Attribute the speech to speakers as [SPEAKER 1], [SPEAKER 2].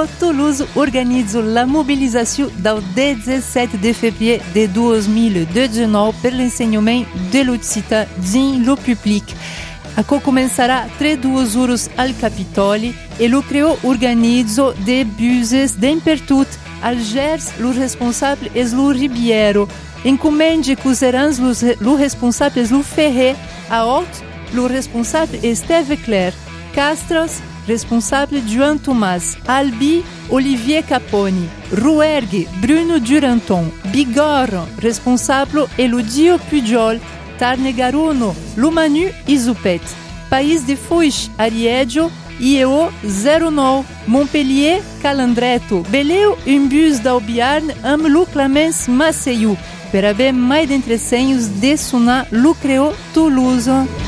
[SPEAKER 1] Lucreo Toulouse organiza la mobilització del 17 de febrer de 2019 per l'ensenyament de l'occità dins lo públic. Aquò començarà 3 horas al Capitoli e Lucreo organiza de buses d'impertut. Al Gers, lo responsable és lo Ribiero. Em Comenge, Cusserans, lo responsable és lo Ferrer. A Hort, lo responsable é Esteve Claire. Castros, responsable Joan Tomàs. Albi, Olivier Caponi. Rouergue, Bruno Duranton. Bigorre, responsable Eludio Pujol. Tarnegaruno, Lumanu e Zupet. País de Foix, Arieggio, IEO 09. Montpellier, Calandreto. Beleu, un bus d'Aubiarn amb Lu Clamence Maceiu. Per haver mais de 300 de Suna Lucreo Toulouse.